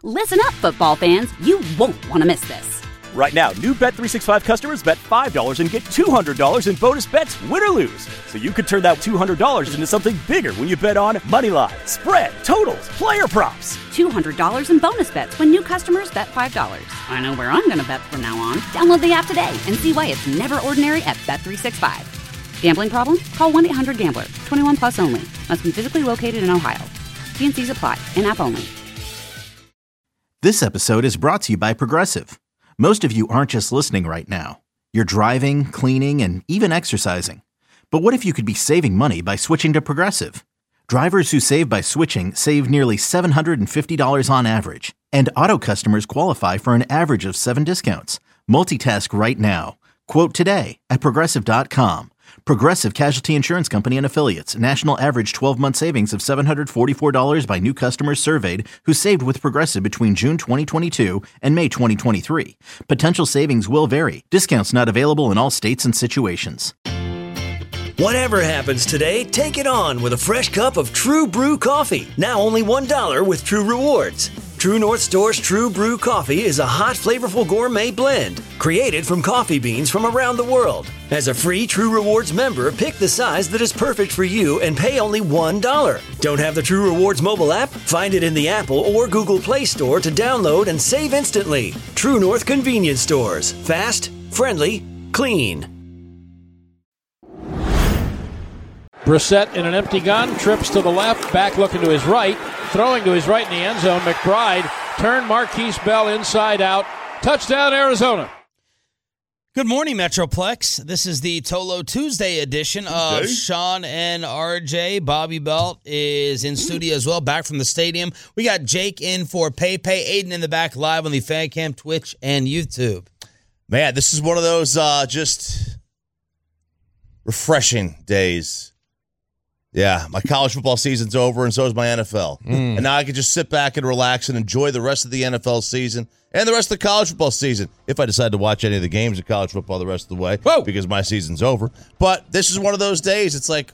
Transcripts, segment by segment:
Listen up, football fans. You won't want to miss this. Right now, new Bet365 customers bet $5 and get $200 in bonus bets, win or lose. So you could turn that $200 into something bigger when you bet on money line, spread, totals, player props. $200 in bonus bets when new customers bet $5. I know where I'm going to bet from now on. Download the app today and see why it's never ordinary at Bet365. Gambling problem? Call 1-800-GAMBLER. 21 plus only. Must be physically located in Ohio. T&Cs apply. In-app only. This episode is brought to you by Progressive. Most of you aren't just listening right now. You're driving, cleaning, and even exercising. But what if you could be saving money by switching to Progressive? Drivers who save by switching save nearly $750 on average. And auto customers qualify for an average of 7 discounts. Multitask right now. Quote today at Progressive.com. Progressive Casualty Insurance Company and Affiliates. National average 12-month savings of $744 by new customers surveyed who saved with Progressive between June 2022 and May 2023. Potential savings will vary. Discounts not available in all states and situations. Whatever happens today, take it on with a fresh cup of True Brew coffee. Now only $1 with True Rewards. True North Store's True Brew coffee is a hot, flavorful gourmet blend created from coffee beans from around the world. As a free True Rewards member, pick the size that is perfect for you and pay only $1. Don't have the True Rewards mobile app? Find it in the Apple or Google Play Store to download and save instantly. True North Convenience Stores. Fast, friendly, clean. Brissett in an empty gun, trips to the left, back looking to his right, throwing to his right in the end zone. McBride turned Marquise Bell inside out. Touchdown, Arizona. Good morning, Metroplex. This is the Tolo Tuesday edition of Sean and RJ. Bobby Belt is in studio as well, back from the stadium. We got Jake in for Pepe, Aiden in the back live on the Fan Cam, Twitch, and YouTube. Man, this is one of those just refreshing days. Yeah, my college football season's over, and so is my NFL. And now I can just sit back and relax and enjoy the rest of the NFL season and the rest of the college football season, if I decide to watch any of the games of college football the rest of the way, because my season's over. But this is one of those days, it's like,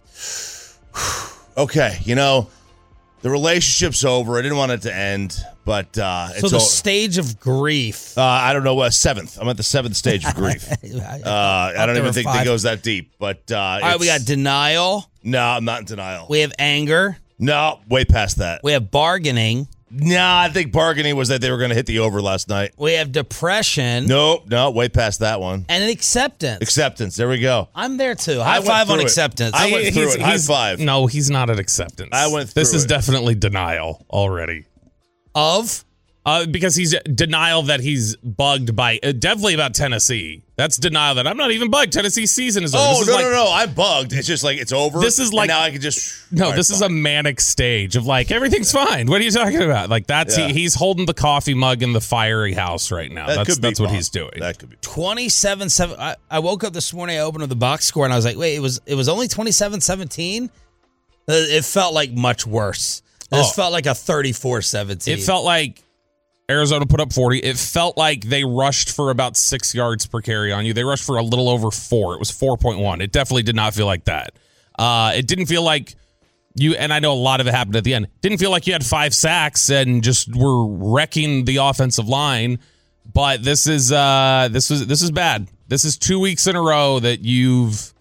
okay, you know, the relationship's over. I didn't want it to end, but it's so the over. Stage of grief. I don't know, seventh. I'm at the 7th stage of grief. I don't even think it goes that deep. But all right, we got denial. No, I'm not in denial. We have anger. No, way past that. We have bargaining. No, I think bargaining was that they were going to hit the over last night. We have depression. No, way past that one. And acceptance. Acceptance. There we go. I'm there too. High five on acceptance. I went through it. High five. No, he's not at acceptance. I went through This is definitely denial already. Of? Because he's denial that he's bugged by, definitely about Tennessee. That's denial that I'm not even bugged. Tennessee's season is over. Oh, no. I'm bugged. It's just like it's over. This is like, and now I can just. No, this is a manic stage of like, everything's fine. What are you talking about? Like, that's he's holding the coffee mug in the fiery house right now. That's what he's doing. That could be 27-7. I woke up this morning, I opened up the box score, and I was like, wait, it was only 27-17? It felt like much worse. This felt like a 34-17. It felt like Arizona put up 40. It felt like they rushed for about 6 yards per carry on you. They rushed for a little over 4. It was 4.1. It definitely did not feel like that. It didn't feel like you, and I know a lot of it happened at the end, didn't feel like you had 5 sacks and just were wrecking the offensive line. But this is bad. This is 2 weeks in a row that you've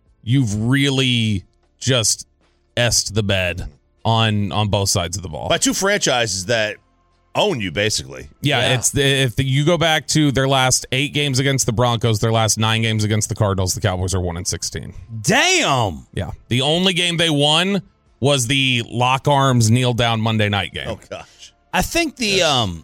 really just essed the bed on both sides of the ball. By 2 franchises that own you, basically. Yeah. It's if you go back to their last 8 games against the Broncos, their last 9 games against the Cardinals, the Cowboys are 1-16. Damn. Yeah. The only game they won was the lock arms, kneel down Monday night game. Oh gosh. I think the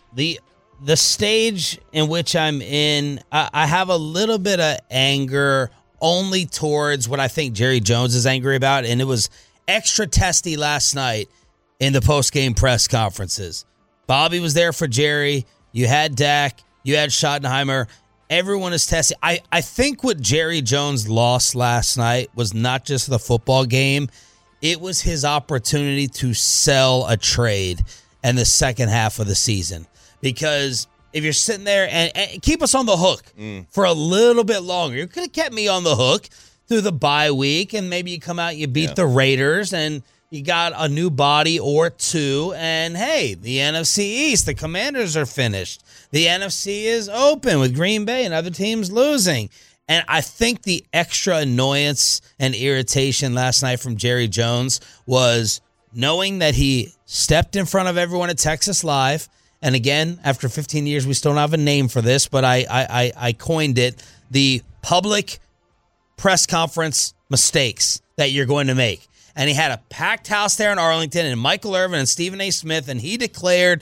stage in which I'm in, I have a little bit of anger only towards what I think Jerry Jones is angry about, and it was extra testy last night in the post-game press conferences. Bobby was there for Jerry. You had Dak. You had Schottenheimer. Everyone is testing. I think what Jerry Jones lost last night was not just the football game. It was his opportunity to sell a trade in the second half of the season. Because if you're sitting there and keep us on the hook for a little bit longer, you could have kept me on the hook through the bye week, and maybe you come out, you beat the Raiders, and You got a new body or two, and hey, the NFC East, the Commanders are finished. The NFC is open with Green Bay and other teams losing. And I think the extra annoyance and irritation last night from Jerry Jones was knowing that he stepped in front of everyone at Texas Live. And again, after 15 years, we still don't have a name for this, but I coined it, the public press conference mistakes that you're going to make. And he had a packed house there in Arlington, and Michael Irvin and Stephen A. Smith, and he declared,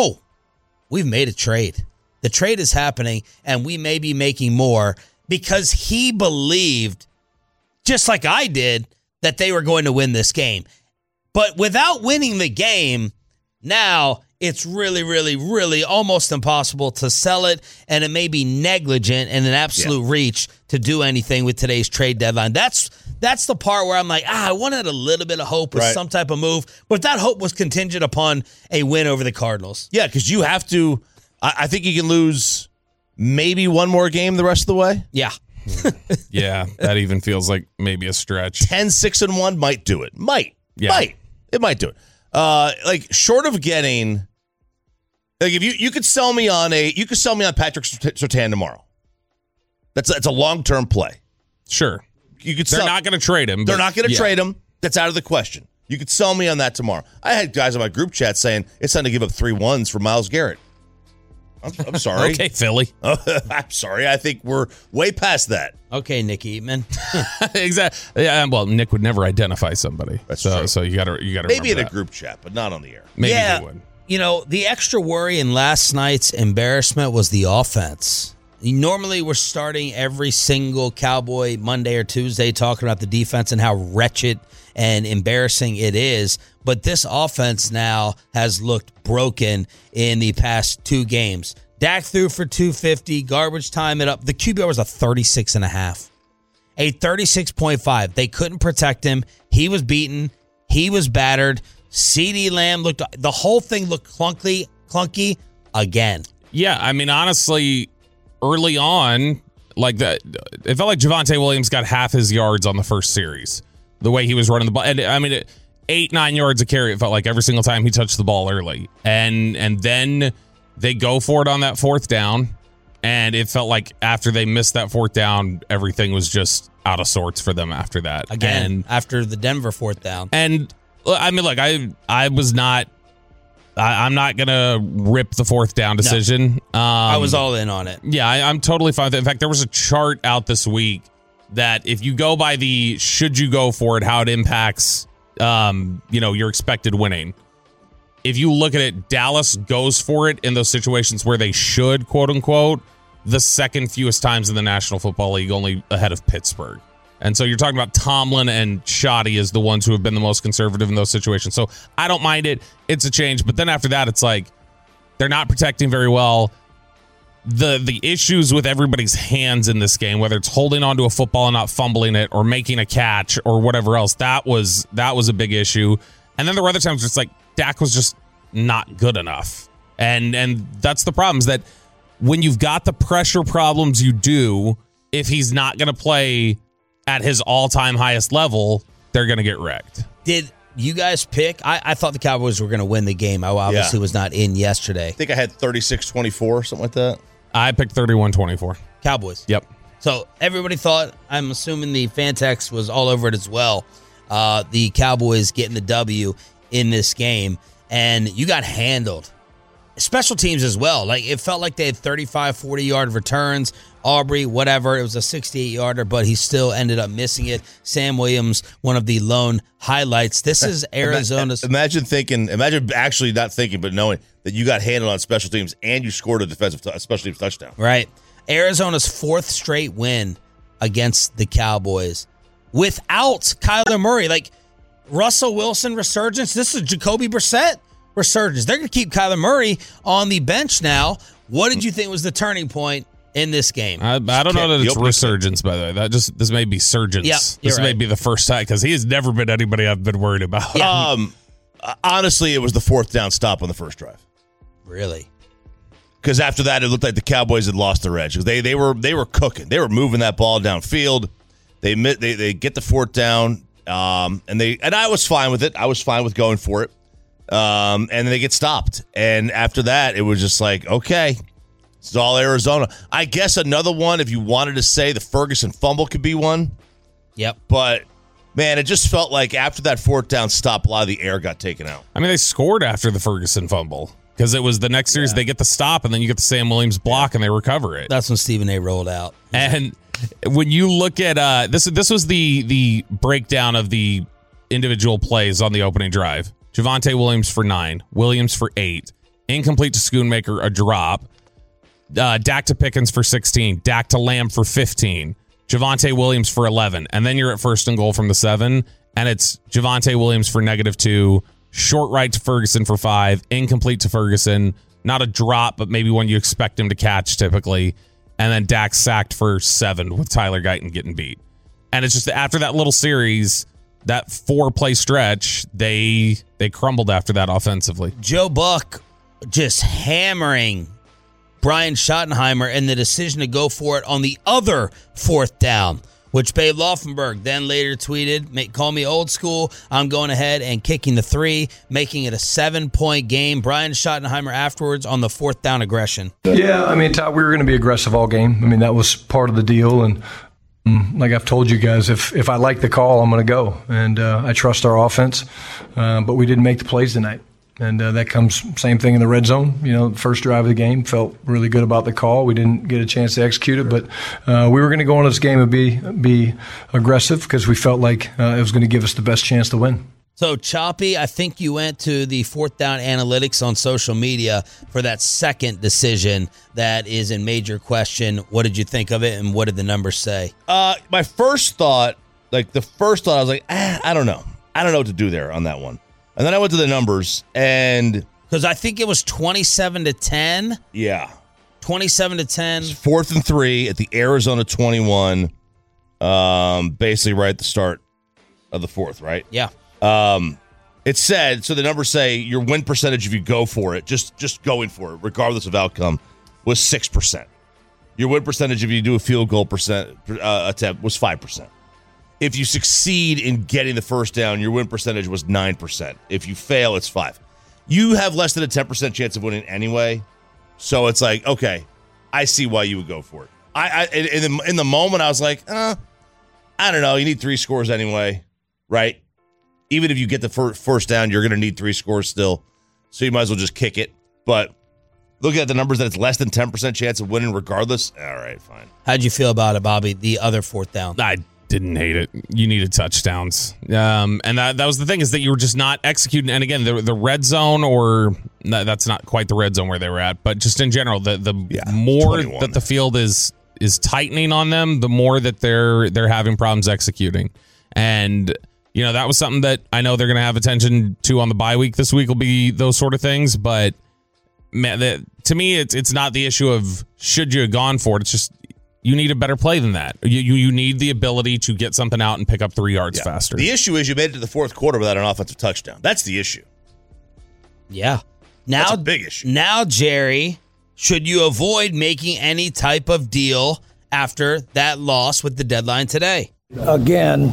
we've made a trade. The trade is happening, and we may be making more, because he believed, just like I did, that they were going to win this game. But without winning the game, now it's really, really, really almost impossible to sell it, and it may be negligent and an absolute reach to do anything with today's trade deadline. That's the part where I'm like, I wanted a little bit of hope with some type of move, but that hope was contingent upon a win over the Cardinals. Yeah, because you have to, I think you can lose maybe one more game the rest of the way. Yeah. Yeah, that even feels like maybe a stretch. 10-6-1 might do it. Might. It might do it. Like, short of getting, like, if you could sell me on Patrick Surtain tomorrow. That's a long-term play. Sure. They're not going to trade him. They're not going to trade him. That's out of the question. You could sell me on that tomorrow. I had guys on my group chat saying it's time to give up 3 1s for Myles Garrett. I'm sorry. Okay, Philly. I'm sorry. I think we're way past that. Okay, Nick Eatman. Exactly. Yeah. Well, Nick would never identify somebody. That's true. So you got to maybe in that. a group chat, but not on the air. Maybe he would. You know, the extra worry in last night's embarrassment was the offense. Normally, we're starting every single Cowboy Monday or Tuesday talking about the defense and how wretched and embarrassing it is. But this offense now has looked broken in the past 2 games. Dak threw for 250, garbage time it up. The QBR was a 36.5, a 36.5. They couldn't protect him. He was beaten. He was battered. CeeDee Lamb the whole thing looked clunky again. Yeah, I mean, honestly, early on, like that, it felt like Javonte Williams got half his yards on the first series. The way he was running the ball, and I mean, 8-9 yards a carry. It felt like every single time he touched the ball early, and then they go for it on that 4th down, and it felt like after they missed that 4th down, everything was just out of sorts for them after that. Again, after the Denver 4th down, and I mean, look, I'm not going to rip the 4th down decision. No. I was all in on it. Yeah, I'm totally fine with it. In fact, there was a chart out this week that if you go by the should you go for it, how it impacts, your expected winning. If you look at it, Dallas goes for it in those situations where they should, quote unquote, the second fewest times in the National Football League, only ahead of Pittsburgh. And so you're talking about Tomlin and Shoddy as the ones who have been the most conservative in those situations. So I don't mind it. It's a change. But then after that, it's like they're not protecting very well. The issues with everybody's hands in this game, whether it's holding onto a football and not fumbling it or making a catch or whatever else, that was a big issue. And then there were other times where it's like Dak was just not good enough. And that's the problem, is that when you've got the pressure problems you do, if he's not going to play at his all-time highest level, they're going to get wrecked. Did you guys pick? I thought the Cowboys were going to win the game. I obviously was not in yesterday. I think I had 36-24, something like that. I picked 31-24. Cowboys. Yep. So everybody thought, I'm assuming the fan text was all over it as well, the Cowboys getting the W in this game, and you got handled. Special teams as well. Like, it felt like they had 35, 40-yard returns. Aubrey, whatever. It was a 68-yarder, but he still ended up missing it. Sam Williams, one of the lone highlights. This is Arizona's. Imagine actually not thinking, but knowing that you got handled on special teams and you scored a special teams touchdown. Right. Arizona's 4th straight win against the Cowboys without Kyler Murray. Like, Russell Wilson resurgence. This is Jacoby Brissett resurgence. They're going to keep Kyler Murray on the bench now. What did you think was the turning point in this game? I don't know that it's resurgence, by the way. This may be surgence. Yeah, this may be the first time, because he has never been anybody I've been worried about. Yeah. Honestly, it was the 4th down stop on the first drive. Really? Because after that, it looked like the Cowboys had lost their edge. They were cooking. They were moving that ball downfield. They get the 4th down. And I was fine with it. I was fine with going for it. And then they get stopped. And after that, it was just like, okay, it's all Arizona. I guess another one, if you wanted to say the Ferguson fumble could be one. Yep. But, man, it just felt like after that fourth down stop, a lot of the air got taken out. I mean, they scored after the Ferguson fumble because it was the next series they get the stop, and then you get the Sam Williams block, and they recover it. That's when Stephen A. rolled out. And when you look at this was the breakdown of the individual plays on the opening drive. Javonte Williams for 9, Williams for 8, incomplete to Schoonmaker, a drop. Dak to Pickens for 16, Dak to Lamb for 15, Javonte Williams for 11, and then you're at first and goal from the 7, and it's Javonte Williams for -2, short right to Ferguson for 5, incomplete to Ferguson, not a drop, but maybe one you expect him to catch typically, and then Dak sacked for 7 with Tyler Guyton getting beat. And it's just after that little series, that 4-play stretch, they crumbled after that offensively. Joe Buck just hammering Brian Schottenheimer and the decision to go for it on the other fourth down, which Babe Laufenberg then later tweeted, call me old school, I'm going ahead and kicking the 3, making it a 7-point game. Brian Schottenheimer afterwards on the fourth down aggression. Yeah, I mean, Todd, we were going to be aggressive all game. I mean, that was part of the deal, and like I've told you guys, if I like the call, I'm going to go. And I trust our offense. But we didn't make the plays tonight. And that comes, same thing in the red zone. You know, first drive of the game, felt really good about the call. We didn't get a chance to execute it. But we were going to go into this game and be aggressive because we felt like it was going to give us the best chance to win. So, Choppy, I think you went to the fourth down analytics on social media for that second decision that is in major question. What did you think of it, and what did the numbers say? My first thought, I was like, I don't know. I don't know what to do there on that one. And then I went to the numbers, and because I think it was 27-10. Yeah. 27-10. 4th and 3 at the Arizona 21, basically right at the start of the fourth, right? Yeah. It said, so the numbers say your win percentage if you go for it, just going for it, regardless of outcome, was 6%. Your win percentage if you do a field goal attempt was 5%. If you succeed in getting the first down, your win percentage was 9%. If you fail, it's 5%. You have less than a 10% chance of winning anyway, so it's like, okay, I see why you would go for it. In the moment, I was like, I don't know. You need 3 scores anyway, right? Even if you get the first down, you're going to need 3 scores still. So you might as well just kick it. But looking at the numbers that it's less than 10% chance of winning regardless, all right, fine. How'd you feel about it, Bobby, the other fourth down? I didn't hate it. You needed touchdowns. And that was the thing, is that you were just not executing. And again, the red zone, or that's not quite the red zone where they were at, but just in general, the more 21. That the field is tightening on them, the more that they're having problems executing. And you know, that was something that I know they're going to have attention to on the bye week. This week will be those sort of things. But man, to me, it's not the issue of should you have gone for it. It's just you need a better play than that. You need the ability to get something out and pick up 3 yards faster. The issue is you made it to the fourth quarter without an offensive touchdown. That's the issue. Yeah. That's a big issue. Now, Jerry, should you avoid making any type of deal after that loss with the deadline today? Again,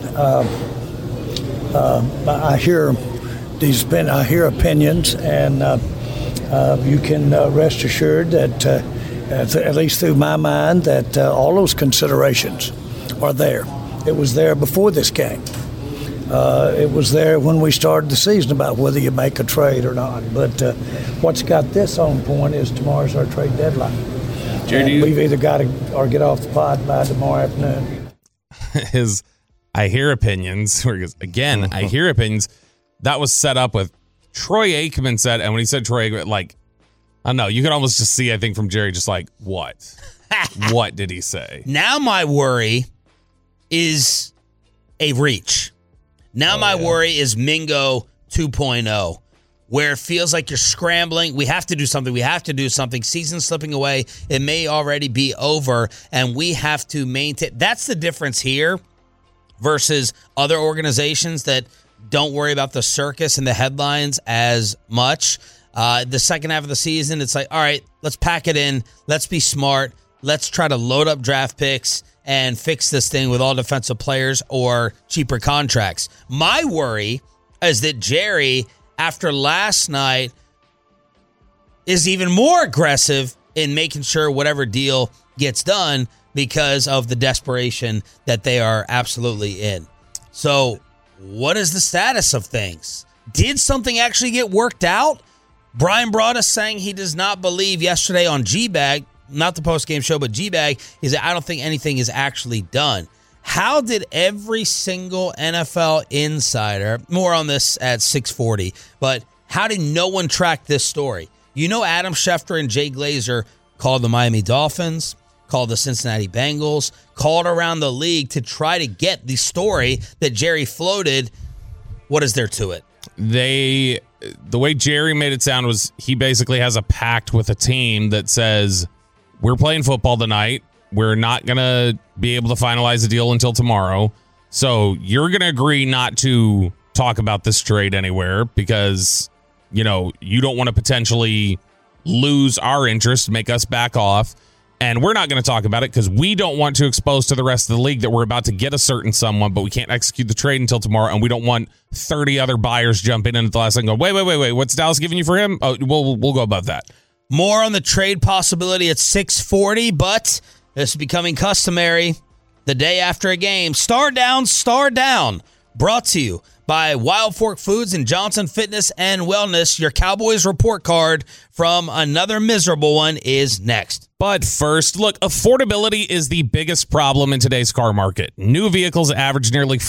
I hear opinions, and you can rest assured that, at least through my mind, that all those considerations are there. It was there before this game. It was there when we started the season about whether you make a trade or not. But what's got this on point is tomorrow's our trade deadline. Jerry, we've either got to or get off the pod by tomorrow afternoon. I hear opinions. Again, I hear opinions. That was set up with Troy Aikman said, and when he said Troy Aikman, like, I don't know, you could almost just see, I think, from Jerry, just like, what? What did he say? Now my worry is a reach. Now my worry is Mingo 2.0, where it feels like you're scrambling. We have to do something. Season's slipping away. It may already be over, and we have to maintain. That's the difference here versus other organizations that don't worry about the circus and the headlines as much. The second half of the season, it's like, all right, let's pack it in. Let's be smart. let's try to load up draft picks and fix this thing with all defensive players or cheaper contracts. My worry is that Jerry, after last night, is even more aggressive in making sure whatever deal gets done because of the desperation that they are absolutely in. So what is the status of things? Did something actually get worked out? Brian Broaddus saying he does not believe yesterday on G-Bag, not the post-game show, but G-Bag, is that I don't think anything is actually done. How did every single NFL insider, more on this at 640, but how did no one track this story? You know, Adam Schefter and Jay Glazer called the Miami Dolphins, called the Cincinnati Bengals, called around the league to try to get the story that Jerry floated. What is there to it? The way Jerry made it sound was he basically has a pact with a team that says, we're playing football tonight. We're not going to be able to finalize the deal until tomorrow. So you're going to agree not to talk about this trade anywhere because, you know, you don't want to potentially lose our interest, make us back off. And we're not going to talk about it because we don't want to expose to the rest of the league that we're about to get a certain someone, but we can't execute the trade until tomorrow. And we don't want 30 other buyers jumping in at the last second and go, wait. What's Dallas giving you for him? Oh, we'll go above that. More on the trade possibility at 640, but this is becoming customary the day after a game. Star down. Brought to you by Wild Fork Foods and Johnson Fitness and Wellness. Your Cowboys report card from another miserable one is next. But first, look, affordability is the biggest problem in today's car market. New vehicles average nearly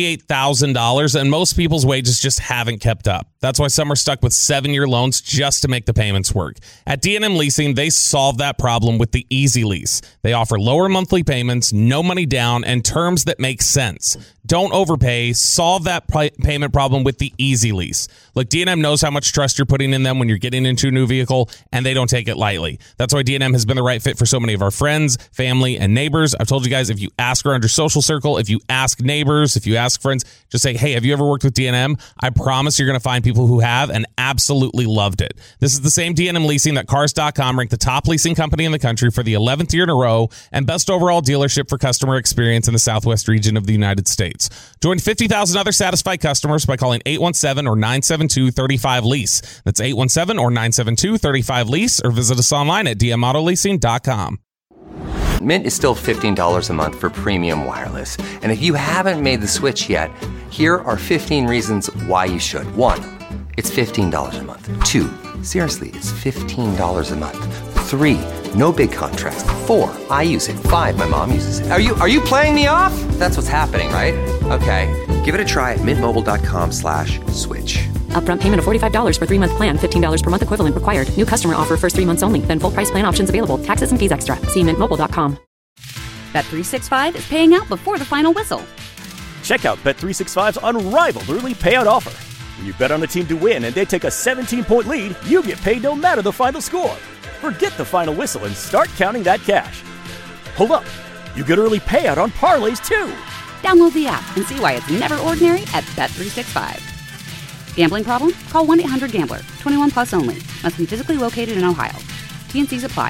$48,000, and most people's wages just haven't kept up. That's why some are stuck with 7-year loans just to make the payments work. At D&M Leasing, they solve that problem with the Easy Lease. They offer lower monthly payments, no money down, and terms that make sense. Don't overpay. Solve that payment problem with the Easy Lease. Look, D&M knows how much trust you're putting in them when you're getting into a new vehicle, and they don't take it lightly. That's why D&M has been the right fit for so many of our friends, family, and neighbors. I've told you guys, if you ask around your social circle, if you ask neighbors, if you ask friends, just say, hey, have you ever worked with D&M? I promise you're going to find people who have and absolutely loved it. This is the same D&M Leasing that Cars.com ranked the top leasing company in the country for the 11th year in a row and best overall dealership for customer experience in the Southwest region of the United States. Join 50,000 other satisfied customers by calling 817 or 972-35-LEASE. That's 817 or 972-35-LEASE or visit us online at dmautoleasing.com. Mint is still $15 a month for premium wireless. And if you haven't made the switch yet, here are 15 reasons why you should. 1, it's $15 a month. 2, seriously, it's $15 a month. 3, no big contrast. 4, I use it. 5, my mom uses it. Are you playing me off? That's what's happening, right? Okay, give it a try at mintmobile.com/switch. Upfront payment of $45 for 3-month plan, $15 per month equivalent required. New customer offer first 3 months only. Then full price plan options available. Taxes and fees extra. See mintmobile.com. Bet365 is paying out before the final whistle. Check out Bet365's unrivaled early payout offer. When you bet on a team to win and they take a 17-point lead, you get paid no matter the final score. Forget the final whistle and start counting that cash. Hold up. You get early payout on parlays, too. Download the app and see why it's never ordinary at Bet365. Gambling problem? Call 1-800-GAMBLER. 21 plus only. Must be physically located in Ohio. T&Cs apply.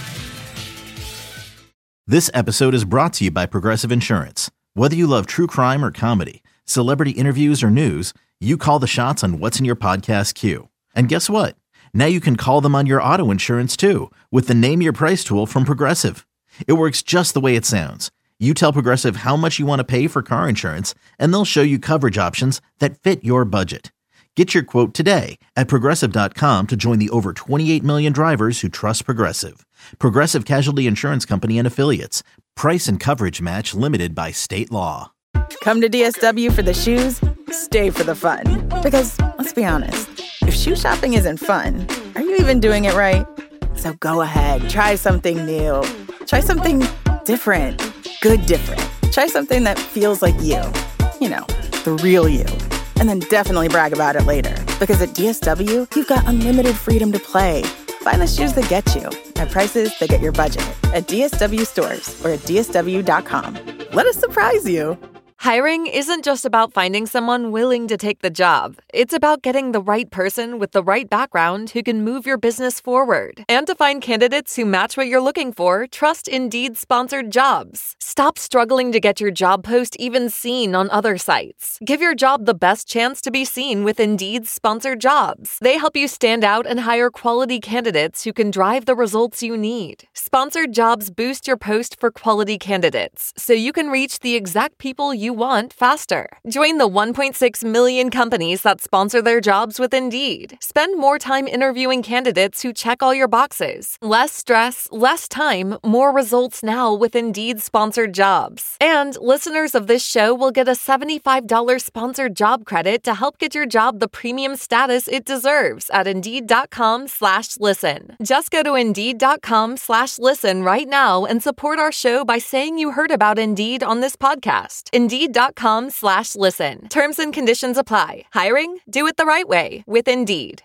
This episode is brought to you by Progressive Insurance. Whether you love true crime or comedy, celebrity interviews or news, you call the shots on what's in your podcast queue. And guess what? Now you can call them on your auto insurance too with the Name Your Price tool from Progressive. It works just the way it sounds. You tell Progressive how much you want to pay for car insurance, and they'll show you coverage options that fit your budget. Get your quote today at Progressive.com to join the over 28 million drivers who trust Progressive. Progressive Casualty Insurance Company and Affiliates. Price and coverage match limited by state law. Come to DSW for the shoes, stay for the fun. Because, let's be honest, if shoe shopping isn't fun, are you even doing it right? So go ahead, try something new. Try something different. Good different. Try something that feels like you. You know, the real you. And then definitely brag about it later. Because at DSW, you've got unlimited freedom to play. Find the shoes that get you at prices that get your budget at DSW stores or at DSW.com. Let us surprise you. Hiring isn't just about finding someone willing to take the job. It's about getting the right person with the right background who can move your business forward. And to find candidates who match what you're looking for, trust Indeed-sponsored jobs. Stop struggling to get your job post even seen on other sites. Give your job the best chance to be seen with Indeed-sponsored jobs. They help you stand out and hire quality candidates who can drive the results you need. Sponsored jobs boost your post for quality candidates, so you can reach the exact people you want faster. Join the 1.6 million companies that sponsor their jobs with Indeed. Spend more time interviewing candidates who check all your boxes. Less stress, less time, more results now with Indeed-sponsored jobs. And listeners of this show will get a $75 sponsored job credit to help get your job the premium status it deserves at Indeed.com/listen. Just go to Indeed.com/listen right now and support our show by saying you heard about Indeed on this podcast. Indeed.com/listen. Terms and conditions apply. Hiring? Do it the right way with Indeed.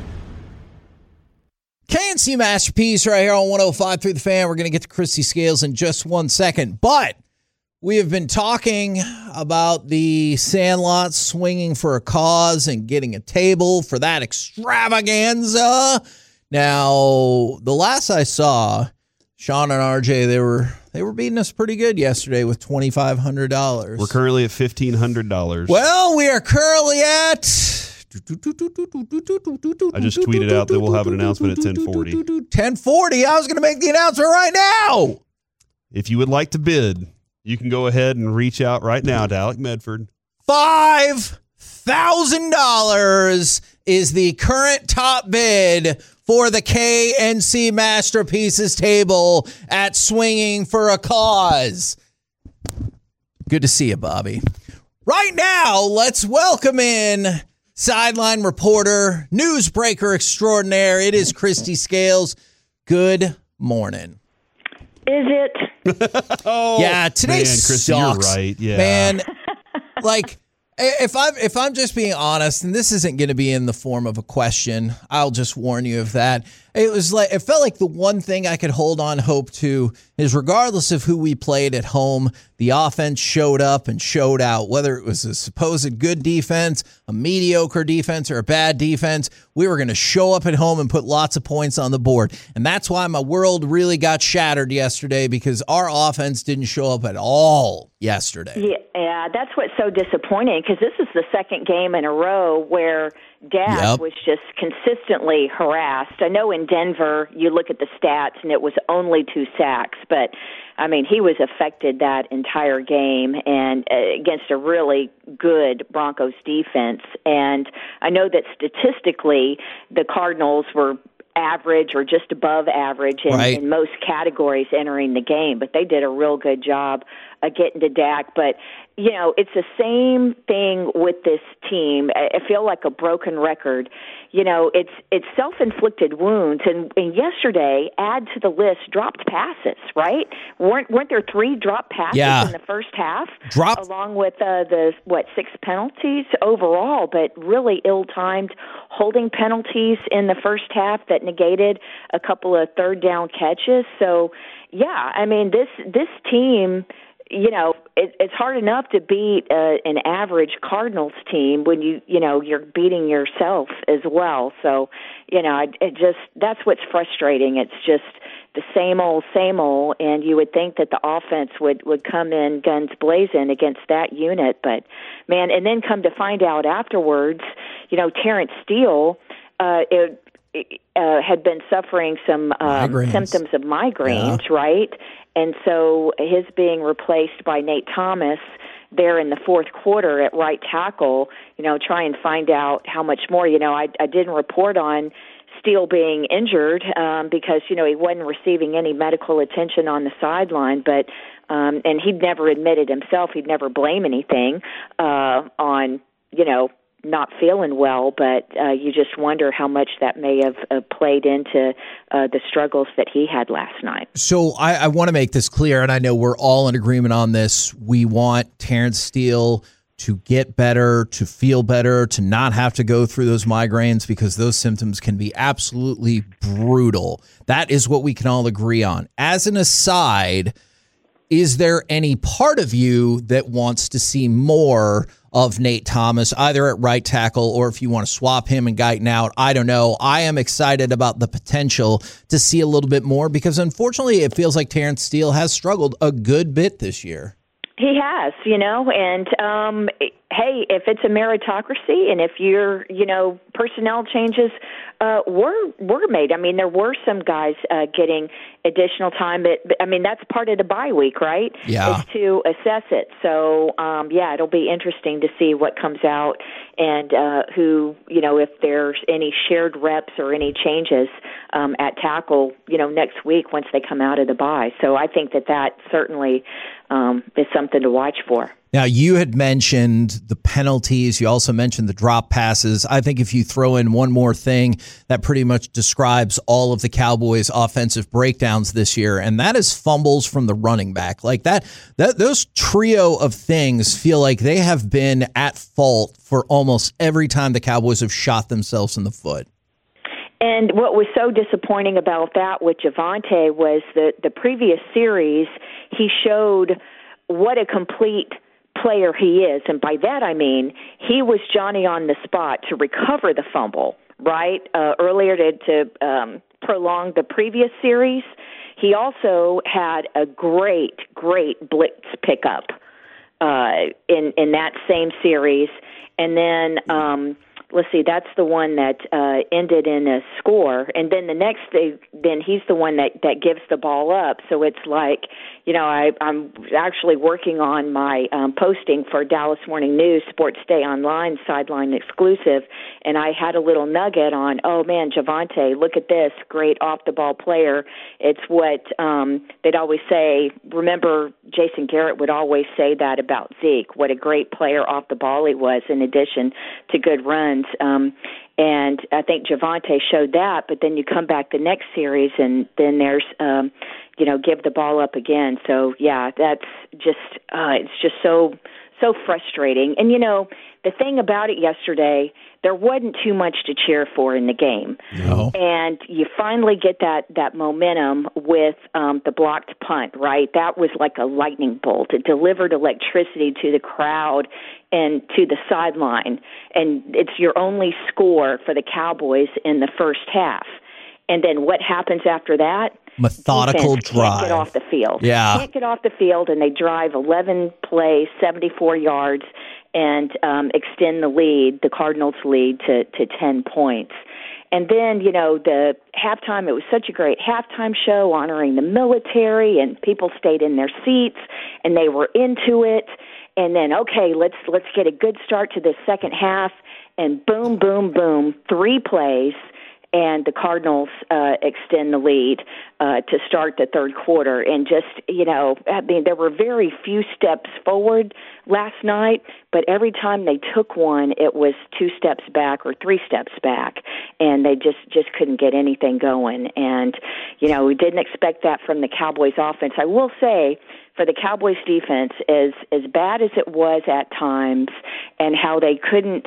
KNC Masterpiece right here on 105 through the Fan. We're going to get to Christy Scales in just 1 second, but we have been talking about the Sandlot swinging for a cause and getting a table for that extravaganza. Now, the last I saw, Sean and RJ, they were beating us pretty good yesterday with $2,500. We're currently at $1,500. Well, we are currently at... I just tweeted out that we'll have an announcement at 10:40. 10:40? I was going to make the announcement right now. If you would like to bid, you can go ahead and reach out right now to Alec Medford. $5,000 is the current top bid for the KNC Masterpieces table at Swinging for a Cause. Good to see you, Bobby. Right now, let's welcome in sideline reporter, newsbreaker extraordinaire. It is Christy Scales. Good morning. Is it? Oh, yeah, today man, Christy, sucks. You're right. Yeah, man. Like, if I'm just being honest, and this isn't going to be in the form of a question, I'll just warn you of that. It felt like the one thing I could hold on hope to is, regardless of who we played at home, the offense showed up and showed out. Whether it was a supposed good defense, a mediocre defense, or a bad defense, we were going to show up at home and put lots of points on the board. And that's why my world really got shattered yesterday, because our offense didn't show up at all yesterday. Yeah, that's what's so disappointing, because this is the second game in a row where Dak was just consistently harassed. I know in Denver, you look at the stats, and it was only 2 sacks, but, I mean, he was affected that entire game and against a really good Broncos defense. And I know that statistically, the Cardinals were average or just above average in most categories entering the game, but they did a real good job getting to Dak. But, you know, it's the same thing with this team. I feel like a broken record. You know, it's self-inflicted wounds. And yesterday, add to the list, dropped passes, right? Weren't there 3 dropped passes in the first half? Along with the 6 penalties overall, but really ill-timed holding penalties in the first half that negated a couple of third down catches. So, yeah, I mean, this team, you know, it's hard enough to beat an average Cardinals team when you're beating yourself as well. So, you know, that's what's frustrating. It's just the same old, and you would think that the offense would come in guns blazing against that unit. But, man, and then come to find out afterwards, you know, Terrence Steele had been suffering some symptoms of migraines, right? And so his being replaced by Nate Thomas there in the fourth quarter at right tackle, you know, try and find out how much more. You know, I didn't report on Steele being injured because, you know, he wasn't receiving any medical attention on the sideline, but and he'd never admitted himself, he'd never blame anything on, you know, not feeling well, but you just wonder how much that may have played into the struggles that he had last night. So I want to make this clear, and I know we're all in agreement on this. We want Terrence Steele to get better, to feel better, to not have to go through those migraines, because those symptoms can be absolutely brutal. That is what we can all agree on. As an aside, is there any part of you that wants to see more of Nate Thomas, either at right tackle or if you want to swap him and Guyton out? I don't know. I am excited about the potential to see a little bit more because, unfortunately, it feels like Terrence Steele has struggled a good bit this year. He has, and hey, if it's a meritocracy and if your, personnel changes were made. I mean, there were some guys getting additional time, but that's part of the bye week, right? Yeah. Is to assess it. So, it'll be interesting to see what comes out and who, if there's any shared reps or any changes at tackle, next week once they come out of the bye. So I think that certainly is something to watch for. Now, you had mentioned the penalties. You also mentioned the drop passes. I think if you throw in one more thing that pretty much describes all of the Cowboys' offensive breakdowns this year, and that is fumbles from the running back. Like those trio of things feel like they have been at fault for almost every time the Cowboys have shot themselves in the foot. And what was so disappointing about that with Javonte was the previous series, he showed what a complete player he is. And by that I mean he was Johnny on the spot to recover the fumble, right? Earlier to prolong the previous series. He also had a great blitz pickup in that same series. And then let's see, that's the one that ended in a score. And then the next day, then he's the one that gives the ball up. So it's like, I'm actually working on my posting for Dallas Morning News, Sports Day Online, sideline exclusive, and I had a little nugget on, oh, man, Javonte, look at this, great off-the-ball player. It's what they'd always say. Remember, Jason Garrett would always say that about Zeke, what a great player off the ball he was in addition to good runs. And I think Javonte showed that, but then you come back the next series and then there's, give the ball up again. So, yeah, that's just, it's just so frustrating. And, the thing about it yesterday, there wasn't too much to cheer for in the game. No. And you finally get that momentum with the blocked punt, right? That was like a lightning bolt. It delivered electricity to the crowd and to the sideline. And it's your only score for the Cowboys in the first half. And then what happens after that? Methodical drive. Can't get off the field. Yeah. Can't get off the field, and they drive 11 plays, 74 yards, and extend the lead, the Cardinals' lead, to 10 points. And then, the halftime, it was such a great halftime show honoring the military, and people stayed in their seats, and they were into it. And then, okay, let's get a good start to the second half, and boom, boom, boom, 3 plays, and the Cardinals extend the lead to start the third quarter. And just, there were very few steps forward last night, but every time they took one, it was 2 steps back or 3 steps back, and they just couldn't get anything going. And, we didn't expect that from the Cowboys offense. I will say, for the Cowboys defense, as bad as it was at times, and how they couldn't,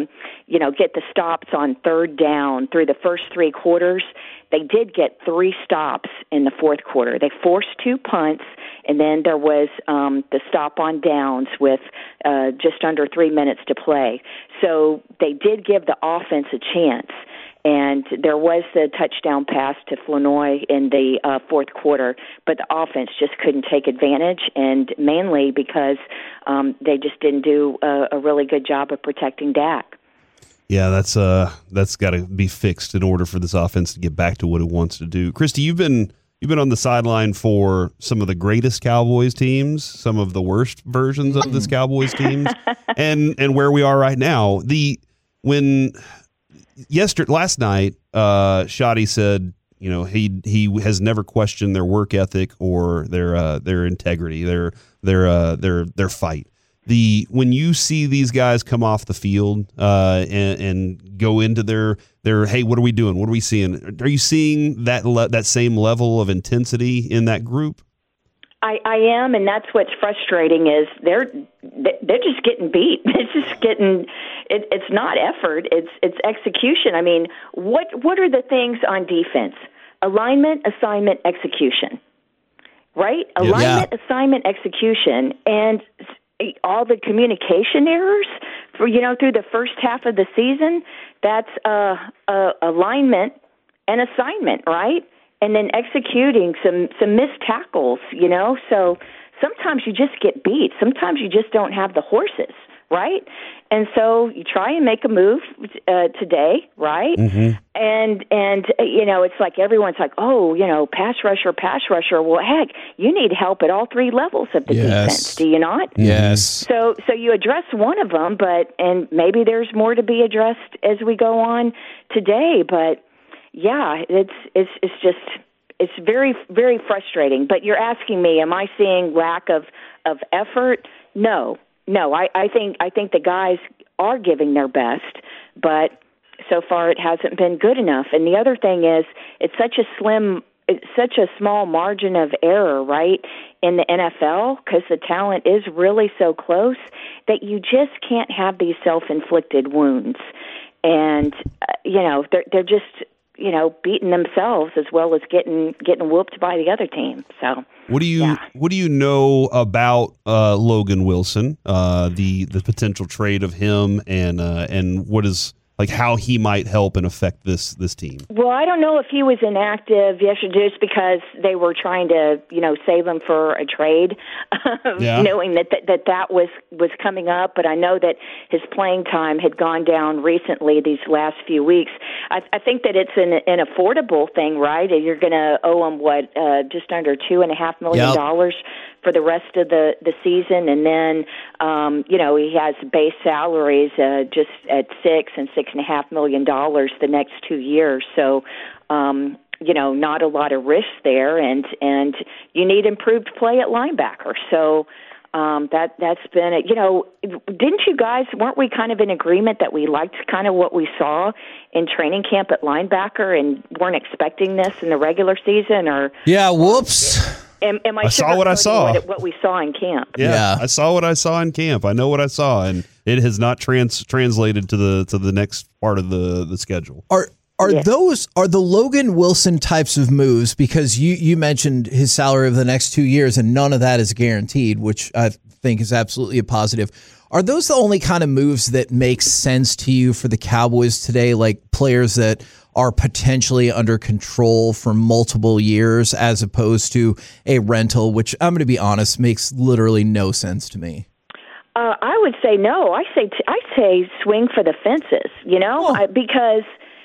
get the stops on third down through the first 3 quarters, they did get 3 stops in the fourth quarter. They forced 2 punts, and then there was the stop on downs with just under 3 minutes to play. So they did give the offense a chance. And there was the touchdown pass to Flournoy in the fourth quarter, but the offense just couldn't take advantage, and mainly because they just didn't do a really good job of protecting Dak. Yeah, that's got to be fixed in order for this offense to get back to what it wants to do. Christy, you've been on the sideline for some of the greatest Cowboys teams, some of the worst versions of this Cowboys teams, and where we are right now. Last night, Shoddy said, he has never questioned their work ethic or their integrity, their fight. When you see these guys come off the field and go into their hey, what are we doing? What are we seeing? Are you seeing that same level of intensity in that group? I am, and that's what's frustrating is they're just getting beat. It's just getting. It's not effort. It's execution. I mean, what are the things on defense? Alignment, assignment, execution. right? Alignment, assignment, execution, and all the communication errors for through the first half of the season. That's alignment and assignment, right? And then executing some missed tackles. So sometimes you just get beat. Sometimes you just don't have the horses, right? And so you try and make a move today, right? Mm-hmm. And it's like everyone's like, pass rusher. Well, heck, you need help at all three levels of the defense, do you not? Yes. So you address one of them, and maybe there's more to be addressed as we go on today. But yeah, it's very, very frustrating. But you're asking me, am I seeing lack of effort? No, I think the guys are giving their best, but so far it hasn't been good enough. And the other thing is, it's such a small margin of error, right, in the NFL, because the talent is really so close that you just can't have these self-inflicted wounds. And they're just beating themselves as well as getting whooped by the other team. So what do you know about Logan Wilson, the potential trade of him, and what is how he might help and affect this team? Well, I don't know if he was inactive yesterday just because they were trying to, save him for a trade, knowing that was coming up. But I know that his playing time had gone down recently these last few weeks. I think that it's an affordable thing, right? You're going to owe him, just under $2.5 million for the rest of the season. And then, he has base salaries just at $6 and $6.5 million the next 2 years. So, not a lot of risk there. And you need improved play at linebacker. So that's been it. Didn't you guys, weren't we kind of in agreement that we liked kind of what we saw in training camp at linebacker and weren't expecting this in the regular season? Or whoops. Am I saw what I saw. What we saw in camp. Yeah, I saw what I saw in camp. I know what I saw, and it has not translated to the next part of the schedule. Are the Logan Wilson types of moves, because you mentioned his salary of the next 2 years, and none of that is guaranteed, which I think is absolutely a positive. Are those the only kind of moves that make sense to you for the Cowboys today, like players that are potentially under control for multiple years as opposed to a rental, which I'm going to be honest, makes literally no sense to me? I would say no. I say swing for the fences, because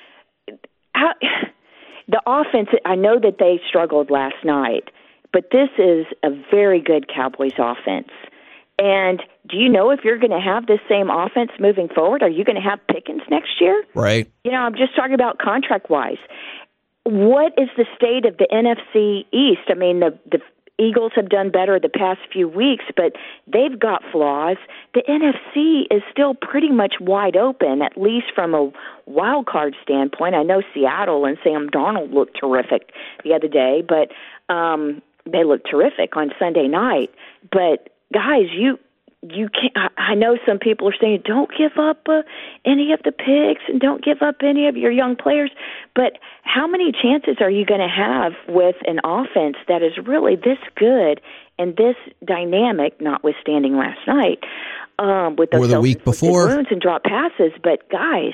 the offense, I know that they struggled last night, but this is a very good Cowboys offense. And do you know if you're going to have this same offense moving forward? Are you going to have Pickens next year? Right. I'm just talking about contract-wise. What is the state of the NFC East? I mean, the Eagles have done better the past few weeks, but they've got flaws. The NFC is still pretty much wide open, at least from a wild card standpoint. I know Seattle and Sam Darnold looked terrific the other day, but they looked terrific on Sunday night. But guys, you can't. I know some people are saying don't give up any of the picks and don't give up any of your young players, but how many chances are you going to have with an offense that is really this good and this dynamic, notwithstanding last night with those or the week before wounds and drop passes? But guys,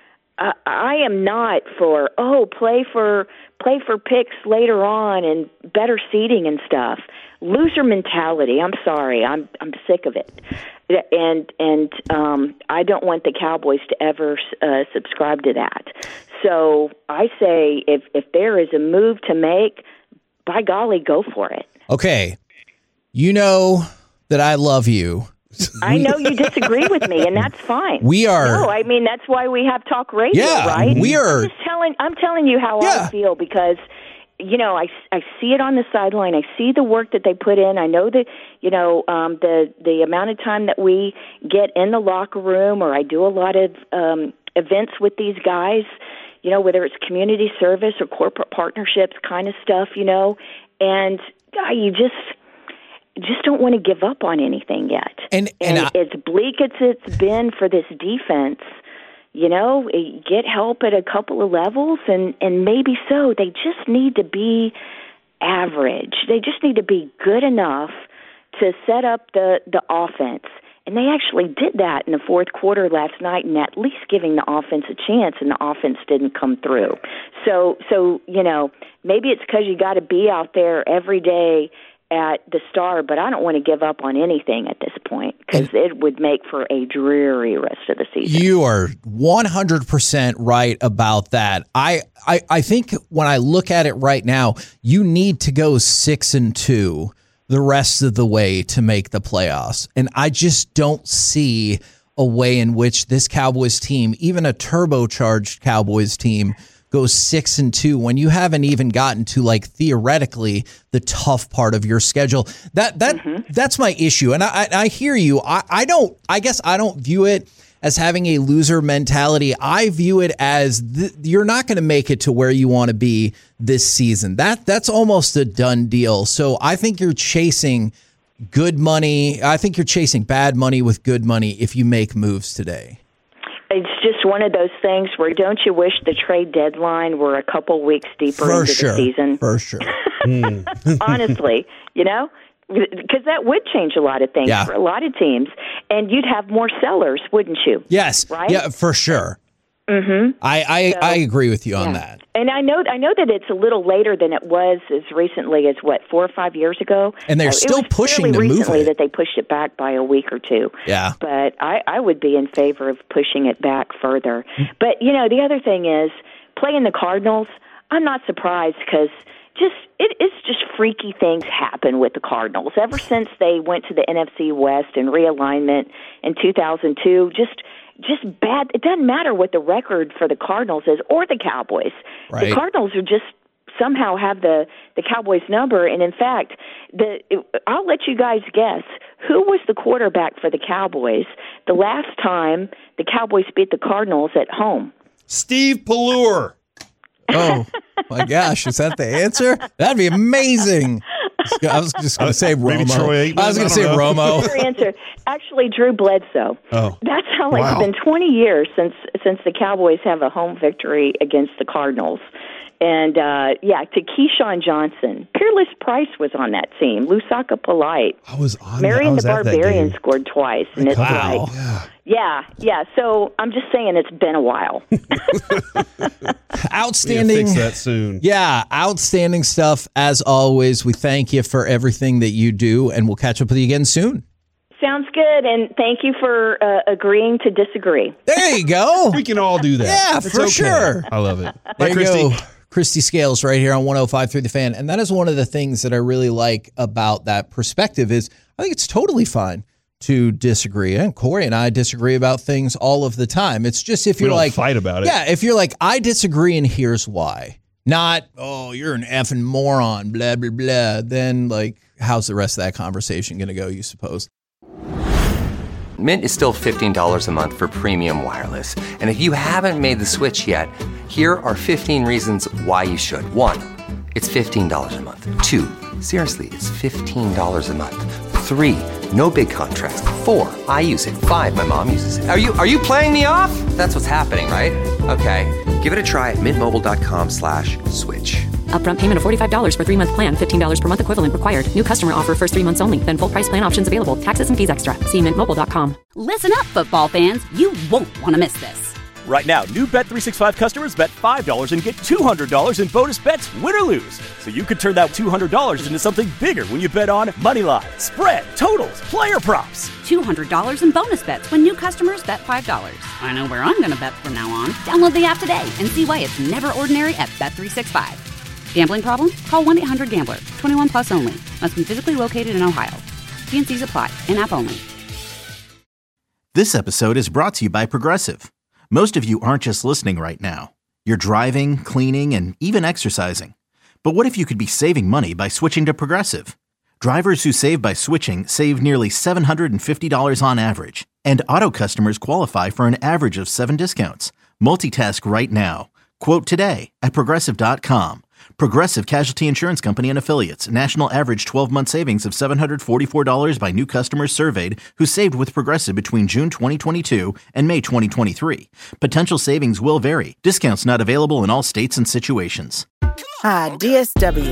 I am not for play for picks later on and better seeding and stuff. Loser mentality. I'm sorry. I'm sick of it, and I don't want the Cowboys to ever subscribe to that. So I say if there is a move to make, by golly, go for it. Okay, you know that I love you. I know you disagree with me, and that's fine. We are. No, I mean that's why we have talk radio, right? We are. I'm telling you how I feel because. I see it on the sideline. I see the work that they put in. I know that, the amount of time that we get in the locker room, or I do a lot of events with these guys, whether it's community service or corporate partnerships kind of stuff, and you just don't want to give up on anything yet. And as bleak as it's been for this defense, get help at a couple of levels, and maybe so. They just need to be average. They just need to be good enough to set up the offense. And they actually did that in the fourth quarter last night, and at least giving the offense a chance, and the offense didn't come through. So maybe it's because you got to be out there every day at the Star, but I don't want to give up on anything at this point because it would make for a dreary rest of the season. You are 100% right about that. I think when I look at it right now, you need to go 6-2 the rest of the way to make the playoffs. And I just don't see a way in which this Cowboys team, even a turbocharged Cowboys team, goes 6-2 when you haven't even gotten to, like, theoretically the tough part of your schedule. That's my issue. And I hear you. I guess I don't view it as having a loser mentality. I view it as you're not going to make it to where you want to be this season. That's almost a done deal. So I think you're chasing good money. I think you're chasing bad money with good money if you make moves today. It's just one of those things where don't you wish the trade deadline were a couple weeks deeper into the season? For sure. Honestly, because that would change a lot of things for a lot of teams, and you'd have more sellers, wouldn't you? Yes. Right? Yeah, for sure. Mm-hmm. I agree with you on that. And I know that it's a little later than it was as recently as 4 or 5 years ago. And they're still pushing to move it. Recently that they pushed it back by a week or two. Yeah. But I would be in favor of pushing it back further. But the other thing is playing the Cardinals. I'm not surprised because it's just freaky things happen with the Cardinals ever since they went to the NFC West and realignment in 2002. Just bad. It doesn't matter what the record for the Cardinals is or the Cowboys. Right. The Cardinals are just somehow have the Cowboys number. And in fact, I'll let you guys guess who was the quarterback for the Cowboys the last time the Cowboys beat the Cardinals at home. Steve Pellure. Oh my gosh, is that the answer? That'd be amazing. I was just going to say Romo. Maybe Troy Aikman. I was going to say Romo. Your answer. Actually, Drew Bledsoe. Oh. That's how it's been 20 years since the Cowboys have a home victory against the Cardinals. And, to Keyshawn Johnson. Peerless Price was on that team. Lusaka Polite. I was on Marion that. the Barbarian scored twice. And it's wow. Yeah. So I'm just saying it's been a while. Outstanding. Fix that soon. Yeah, outstanding stuff. As always, we thank you for everything that you do, and we'll catch up with you again soon. Sounds good, and thank you for agreeing to disagree. There you go. We can all do that. Yeah, It's for okay. sure. I love it. There you Christy. go. Christy Scales right here on 105.3 The Fan. And that is one of the things that I really like about that perspective is I think it's totally fine to disagree. And Corey and I disagree about things all of the time. It's just if We you're don't like fight about it. Yeah, if you're like, I disagree and here's why. Not, oh, you're an effing moron, blah, blah, blah. Then like, how's the rest of that conversation going to go, you suppose? Mint is still $15 a month for premium wireless. And if you haven't made the switch yet, here are 15 reasons why you should. 1, it's $15 a month. 2, seriously, it's $15 a month. 3, no big contrast. 4, I use it. 5, my mom uses it. Are you playing me off? That's what's happening, right? Okay, give it a try at mintmobile.com/switch. Upfront payment of $45 for 3-month plan, $15 per month equivalent required. New customer offer first 3 months only. Then full price plan options available. Taxes and fees extra. See mintmobile.com. Listen up, football fans. You won't want to miss this. Right now, new Bet365 customers bet $5 and get $200 in bonus bets, win or lose. So you could turn that $200 into something bigger when you bet on Moneyline, spread, totals, player props. $200 in bonus bets when new customers bet $5. I know where I'm going to bet from now on. Download the app today and see why it's never ordinary at Bet365. Gambling problem? Call 1-800-GAMBLER. 21 plus only. Must be physically located in Ohio. T&Cs apply. In-app only. This episode is brought to you by Progressive. Most of you aren't just listening right now. You're driving, cleaning, and even exercising. But what if you could be saving money by switching to Progressive? Drivers who save by switching save nearly $750 on average. And auto customers qualify for an average of 7 discounts. Multitask right now. Quote today at Progressive.com. Progressive Casualty Insurance Company and Affiliates. National average 12-month savings of $744 by new customers surveyed who saved with Progressive between June 2022 and May 2023. Potential savings will vary. Discounts not available in all states and situations. DSW.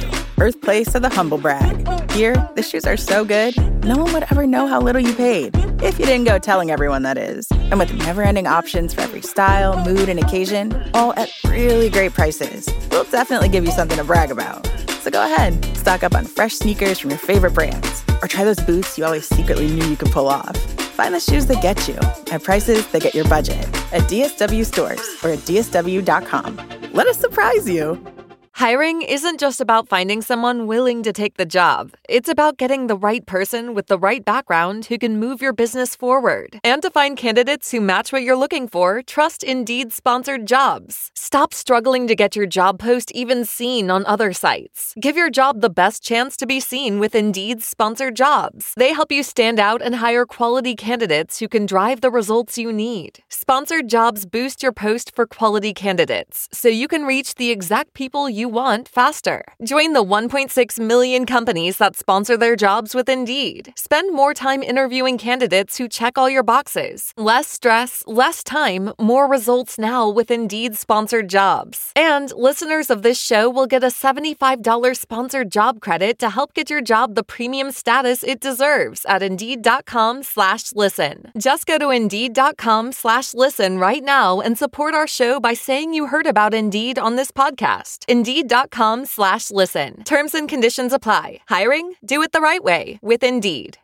birthplace of the humble brag. Here, the shoes are so good, no one would ever know how little you paid. If you didn't go telling everyone, that is. And with never-ending options for every style, mood, and occasion, all at really great prices, we'll definitely give you something to brag about. So go ahead, stock up on fresh sneakers from your favorite brands, or try those boots you always secretly knew you could pull off. Find the shoes that get you at prices that get your budget at DSW stores or at DSW.com. Let us surprise you. Hiring isn't just about finding someone willing to take the job. It's about getting the right person with the right background who can move your business forward. And to find candidates who match what you're looking for, trust Indeed-sponsored jobs. Stop struggling to get your job post even seen on other sites. Give your job the best chance to be seen with Indeed-sponsored jobs. They help you stand out and hire quality candidates who can drive the results you need. Sponsored jobs boost your post for quality candidates, so you can reach the exact people you want faster. Join the 1.6 million companies that sponsor their jobs with Indeed. Spend more time interviewing candidates who check all your boxes. Less stress, less time, more results now with Indeed-sponsored jobs. And listeners of this show will get a $75 sponsored job credit to help get your job the premium status it deserves at Indeed.com/listen. Just go to Indeed.com/listen right now and support our show by saying you heard about Indeed on this podcast. Indeed.com/listen. Terms and conditions apply. Hiring? Do it the right way with Indeed.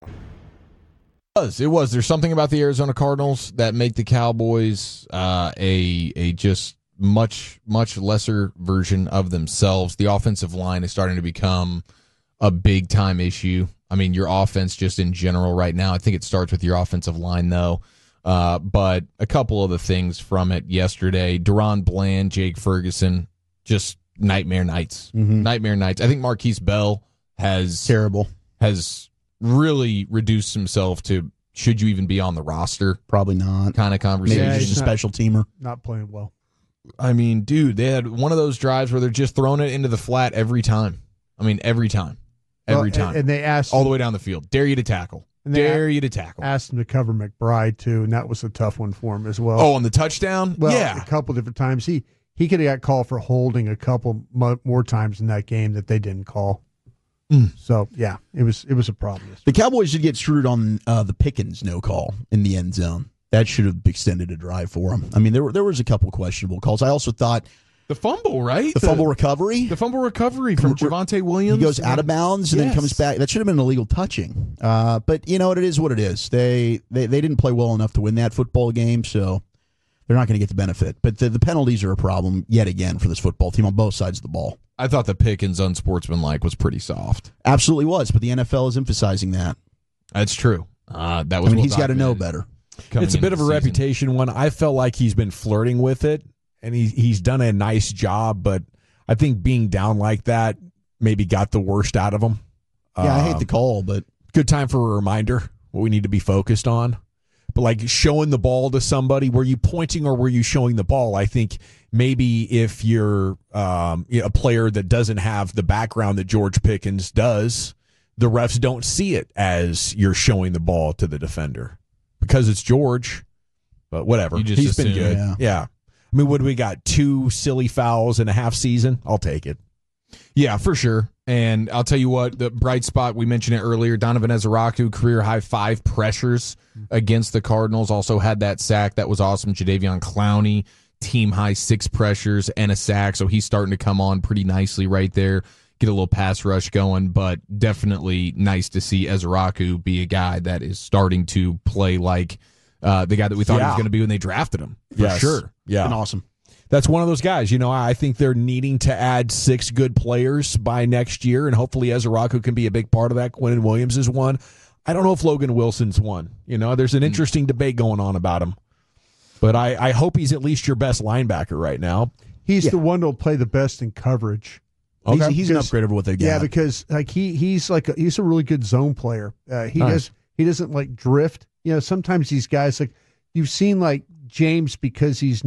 It was. There's something about the Arizona Cardinals that make the Cowboys a just much lesser version of themselves. The offensive line is starting to become a big time issue. I mean, your offense just in general right now. I think it starts with your offensive line though. But a couple of the things from it yesterday: Deron Bland, Jake Ferguson, just nightmare nights. Nightmare nights. I think Marquise Bell has really reduced himself to should you even be on the roster? Probably not. Kind of conversation. Maybe just a special teamer. Not playing well. I mean, dude, they had one of those drives where they're just throwing it into the flat every time. I mean, every time. Every time. And they asked all the way down the field. Dare you to tackle. Dare you to tackle. Asked him to cover McBride, too, and that was a tough one for him as well. Oh, on the touchdown? Well, yeah. A couple different times. He could have got called for holding a couple more times in that game that they didn't call. So, yeah, it was a problem. The Cowboys should get screwed on the Pickens no call in the end zone. That should have extended a drive for them. I mean, there was a couple questionable calls. I also thought the fumble, right? The fumble recovery. The fumble recovery from Javonte Williams. He goes out of bounds and then comes back. That should have been illegal touching. But you know what? It is what it is. They didn't play well enough to win that football game, so they're not going to get the benefit. But the penalties are a problem yet again for this football team on both sides of the ball. I thought the Pickens unsportsmanlike was pretty soft. Absolutely was, but the NFL is emphasizing that. That's true. That was. He's got to know better. It's a bit of a reputation one. I felt like he's been flirting with it, and he's done a nice job. But I think being down like that maybe got the worst out of him. Yeah, I hate the call, but good time for a reminder what we need to be focused on. But like showing the ball to somebody, were you pointing or were you showing the ball? I think maybe if you're a player that doesn't have the background that George Pickens does, the refs don't see it as you're showing the ball to the defender because it's George. But whatever, he's been good. Yeah. I mean, what do we got? 2 silly fouls in a half season? I'll take it. Yeah, for sure. And I'll tell you what, the bright spot, we mentioned it earlier, Donovan Ezeraku, career high 5 pressures against the Cardinals, also had that sack. That was awesome. Jadeveon Clowney, team high 6 pressures and a sack, so he's starting to come on pretty nicely right there, get a little pass rush going, but definitely nice to see Ezeraku be a guy that is starting to play like the guy that we thought he was going to be when they drafted him, for sure. Yeah. Been awesome. That's one of those guys. You know, I think they're needing to add 6 good players by next year, and hopefully Ezeraku can be a big part of that. Quinnen Williams is one. I don't know if Logan Wilson's one. You know, there's an interesting debate going on about him. But I hope he's at least your best linebacker right now. He's the one that'll play the best in coverage. Okay. He's an upgrade over what they got. Yeah, because like he's a really good zone player. He doesn't like drift. You know, sometimes these guys, like you've seen like James, because he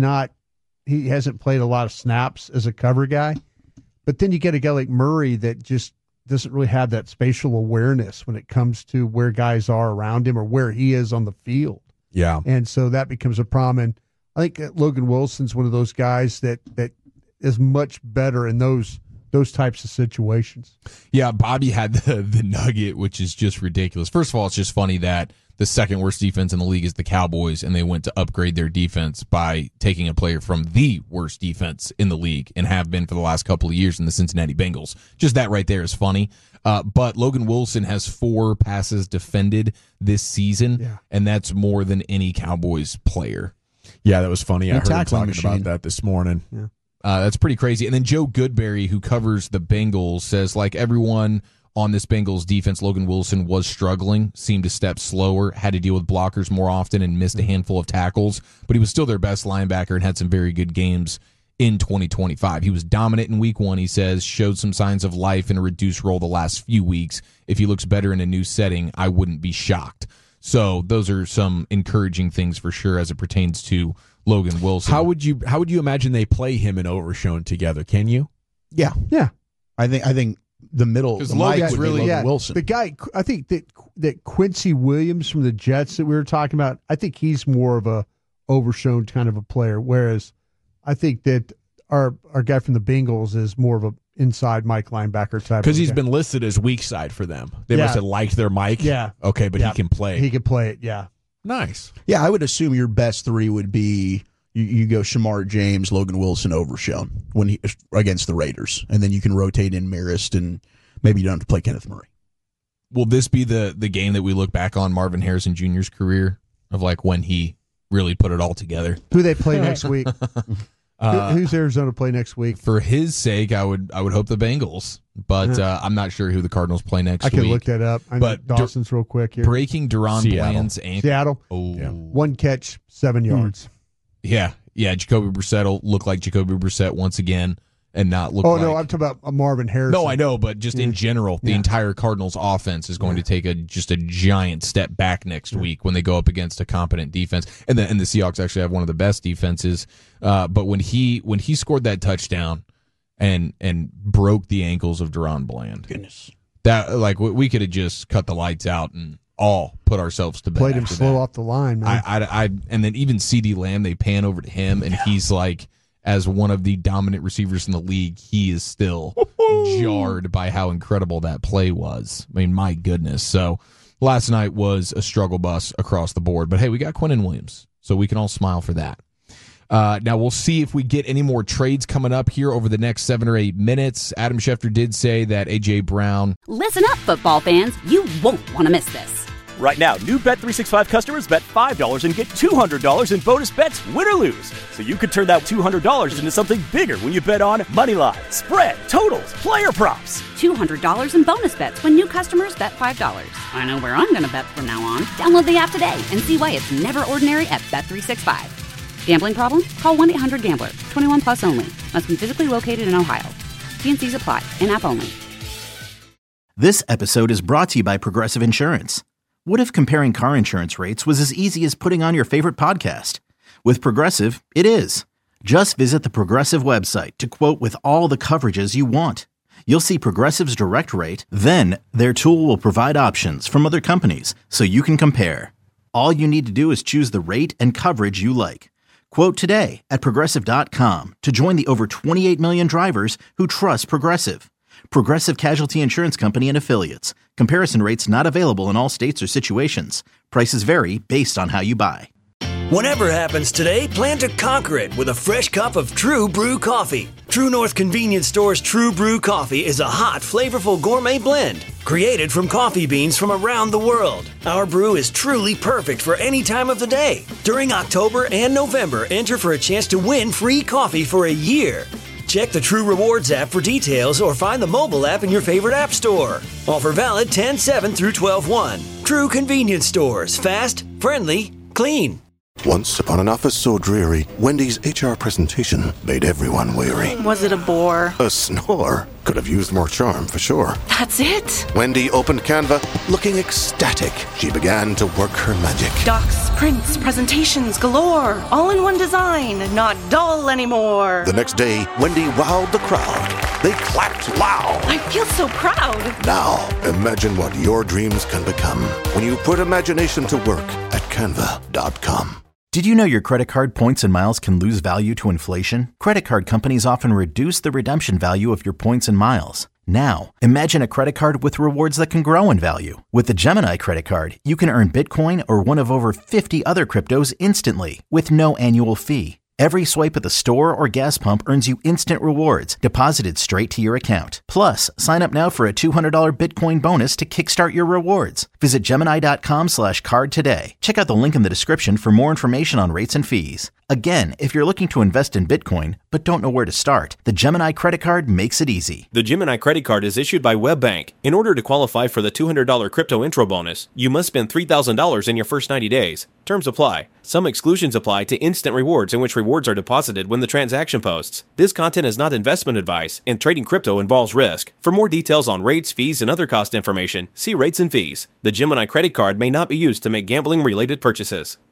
hasn't played a lot of snaps as a cover guy. But then you get a guy like Murray that just doesn't really have that spatial awareness when it comes to where guys are around him or where he is on the field. Yeah. And so that becomes a problem. And I think Logan Wilson's one of those guys that is much better in those those types of situations. Yeah, Bobby had the nugget, which is just ridiculous. First of all, it's just funny that the second worst defense in the league is the Cowboys, and they went to upgrade their defense by taking a player from the worst defense in the league and have been for the last couple of years in the Cincinnati Bengals. Just that right there is funny. But Logan Wilson has 4 passes defended this season, and that's more than any Cowboys player. Yeah, that was funny. I heard him talking machine. about that this morning. Yeah. That's pretty crazy. And then Joe Goodberry, who covers the Bengals, says, like everyone on this Bengals defense, Logan Wilson was struggling, seemed to step slower, had to deal with blockers more often, and missed a handful of tackles. But he was still their best linebacker and had some very good games in 2025. He was dominant in week 1, he says, showed some signs of life in a reduced role the last few weeks. If he looks better in a new setting, I wouldn't be shocked. So those are some encouraging things for sure as it pertains to Logan Wilson. How would you imagine they play him and Overshown together? Can you? Yeah. I think the middle because Logan's really Logan Wilson. The guy, I think that Quincy Williams from the Jets that we were talking about, I think he's more of a Overshown kind of a player, whereas I think that our guy from the Bengals is more of a inside Mike linebacker type. Because he's been listed as weak side for them. They must have liked their Mike. Yeah. Okay, but he can play. He can play it. Yeah. Nice. Yeah, I would assume your best 3 would be you go Shamar James, Logan Wilson, Overshown against the Raiders, and then you can rotate in Marist, and maybe you don't have to play Kenneth Murray. Will this be the game that we look back on Marvin Harrison Jr.'s career of like when he really put it all together? Who they play next week? Who's Arizona play next week? For his sake, I would hope the Bengals, but I'm not sure who the Cardinals play next week. I can look that up. I know Dawson's real quick here. Breaking Deron Bland's ankle. Seattle. Oh. Yeah. 1 catch, 7 yards. Yeah. Jacoby Brissett will look like Jacoby Brissett once again and not look like... no, I'm talking about Marvin Harrison. No, I know, but just in general, the entire Cardinals offense is going to take a giant step back next week when they go up against a competent defense. And the Seahawks actually have one of the best defenses. But when he scored that touchdown and broke the ankles of Deron Bland, goodness, that like we could have just cut the lights out and all put ourselves to bed. Played him slow off the line, man. I and then even CeeDee Lamb, they pan over to him, and he's like, as one of the dominant receivers in the league, he is still jarred by how incredible that play was. I mean, my goodness. So last night was a struggle bus across the board. But hey, we got Quinnen Williams, so we can all smile for that. Now, we'll see if we get any more trades coming up here over the next 7 or 8 minutes. Adam Schefter did say that A.J. Brown... Listen up, football fans. You won't want to miss this. Right now, new Bet365 customers bet $5 and get $200 in bonus bets, win or lose. So you could turn that $200 into something bigger when you bet on money line, spread, totals, player props. $200 in bonus bets when new customers bet $5. I know where I'm going to bet from now on. Download the app today and see why it's never ordinary at Bet365. Gambling problem? Call 1-800-GAMBLER. 21 plus only. Must be physically located in Ohio. T&Cs apply. In-app only. This episode is brought to you by Progressive Insurance. What if comparing car insurance rates was as easy as putting on your favorite podcast? With Progressive, it is. Just visit the Progressive website to quote with all the coverages you want. You'll see Progressive's direct rate, then their tool will provide options from other companies so you can compare. All you need to do is choose the rate and coverage you like. Quote today at Progressive.com to join the over 28 million drivers who trust Progressive. Progressive Casualty Insurance Company and Affiliates. Comparison rates not available in all states or situations. Prices vary based on how you buy. Whatever happens today, plan to conquer it with a fresh cup of True Brew coffee. True North Convenience Store's True Brew coffee is a hot, flavorful gourmet blend created from coffee beans from around the world. Our brew is truly perfect for any time of the day. During October and November, enter for a chance to win free coffee for a year. Check the True Rewards app for details or find the mobile app in your favorite app store. Offer valid 10/7 through 12/1. True Convenience Stores. Fast, friendly, clean. Once upon an office so dreary, Wendy's HR presentation made everyone weary. Was it a bore? A snore. Could have used more charm, for sure. That's it? Wendy opened Canva, looking ecstatic. She began to work her magic. Docs, prints, presentations galore. All in one design, not dull anymore. The next day, Wendy wowed the crowd. They clapped loud. I feel so proud. Now, imagine what your dreams can become when you put imagination to work at Canva.com. Did you know your credit card points and miles can lose value to inflation? Credit card companies often reduce the redemption value of your points and miles. Now, imagine a credit card with rewards that can grow in value. With the Gemini credit card, you can earn Bitcoin or one of over 50 other cryptos instantly with no annual fee. Every swipe at the store or gas pump earns you instant rewards deposited straight to your account. Plus, sign up now for a $200 Bitcoin bonus to kickstart your rewards. Visit Gemini.com/card today. Check out the link in the description for more information on rates and fees. Again, if you're looking to invest in Bitcoin but don't know where to start, the Gemini credit card makes it easy. The Gemini credit card is issued by WebBank. In order to qualify for the $200 crypto intro bonus, you must spend $3,000 in your first 90 days. Terms apply. Some exclusions apply to instant rewards, in which rewards are deposited when the transaction posts. This content is not investment advice, and trading crypto involves risk. For more details on rates, fees, and other cost information, see rates and fees. The Gemini credit card may not be used to make gambling-related purchases.